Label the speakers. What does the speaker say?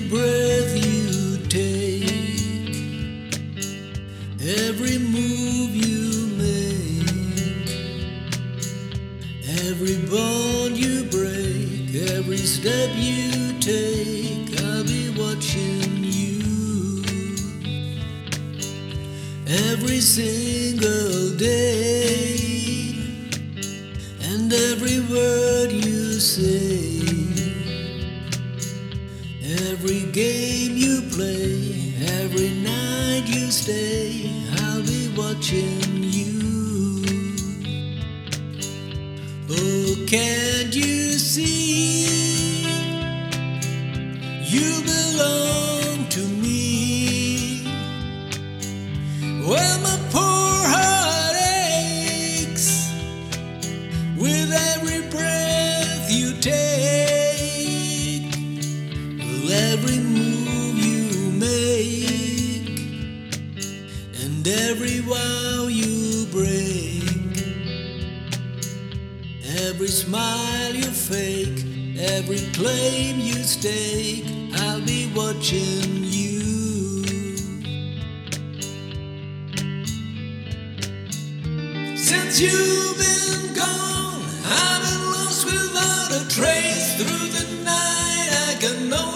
Speaker 1: breath you take, every move you make, every bond you break, every step you take, I'll be watching you. Every single day, and every word you say, every game you play, every night you stay, I'll be watching you. Oh, can't you see, you belong to me? Well, my poor heart aches with every breath you take, with every move you make, and every vow you break, every smile you fake, every claim you stake, I'll be watching you. Since you've been gone, I've been lost without a trace. Through the night I can know